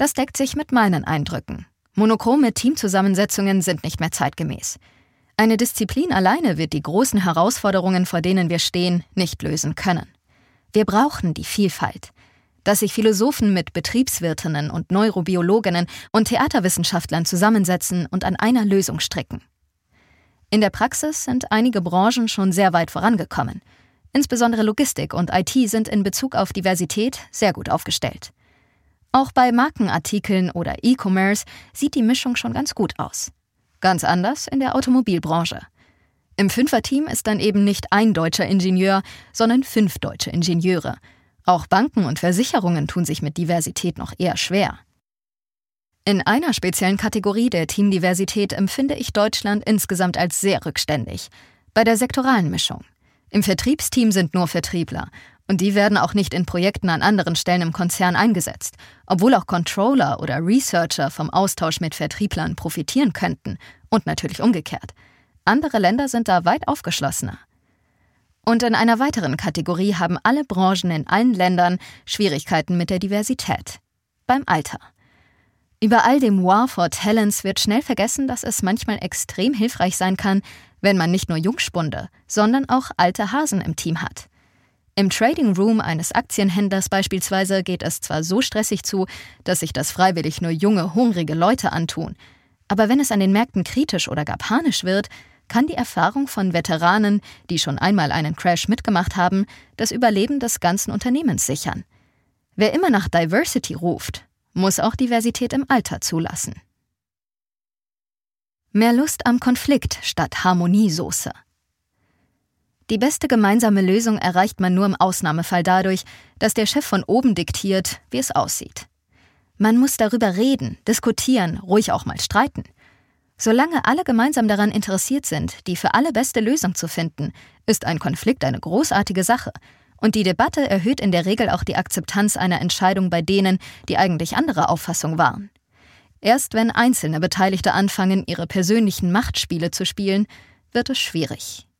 Das deckt sich mit meinen Eindrücken. Monochrome Teamzusammensetzungen sind nicht mehr zeitgemäß. Eine Disziplin alleine wird die großen Herausforderungen, vor denen wir stehen, nicht lösen können. Wir brauchen die Vielfalt. Dass sich Philosophen mit Betriebswirtinnen und Neurobiologinnen und Theaterwissenschaftlern zusammensetzen und an einer Lösung stricken. In der Praxis sind einige Branchen schon sehr weit vorangekommen. Insbesondere Logistik und IT sind in Bezug auf Diversität sehr gut aufgestellt. Auch bei Markenartikeln oder E-Commerce sieht die Mischung schon ganz gut aus. Ganz anders in der Automobilbranche. Im Fünfer-Team ist dann eben nicht ein deutscher Ingenieur, sondern 5 deutsche Ingenieure. Auch Banken und Versicherungen tun sich mit Diversität noch eher schwer. In einer speziellen Kategorie der Teamdiversität empfinde ich Deutschland insgesamt als sehr rückständig. Bei der sektoralen Mischung. Im Vertriebsteam sind nur Vertriebler. Und die werden auch nicht in Projekten an anderen Stellen im Konzern eingesetzt, obwohl auch Controller oder Researcher vom Austausch mit Vertrieblern profitieren könnten. Und natürlich umgekehrt. Andere Länder sind da weit aufgeschlossener. Und in einer weiteren Kategorie haben alle Branchen in allen Ländern Schwierigkeiten mit der Diversität. Beim Alter. Über all dem War for Talents wird schnell vergessen, dass es manchmal extrem hilfreich sein kann, wenn man nicht nur Jungspunde, sondern auch alte Hasen im Team hat. Im Trading Room eines Aktienhändlers beispielsweise geht es zwar so stressig zu, dass sich das freiwillig nur junge, hungrige Leute antun, aber wenn es an den Märkten kritisch oder gar panisch wird, kann die Erfahrung von Veteranen, die schon einmal einen Crash mitgemacht haben, das Überleben des ganzen Unternehmens sichern. Wer immer nach Diversity ruft, muss auch Diversität im Alter zulassen. Mehr Lust am Konflikt statt Harmoniesoße. Die beste gemeinsame Lösung erreicht man nur im Ausnahmefall dadurch, dass der Chef von oben diktiert, wie es aussieht. Man muss darüber reden, diskutieren, ruhig auch mal streiten. Solange alle gemeinsam daran interessiert sind, die für alle beste Lösung zu finden, ist ein Konflikt eine großartige Sache. Und die Debatte erhöht in der Regel auch die Akzeptanz einer Entscheidung bei denen, die eigentlich anderer Auffassung waren. Erst wenn einzelne Beteiligte anfangen, ihre persönlichen Machtspiele zu spielen, wird es schwierig.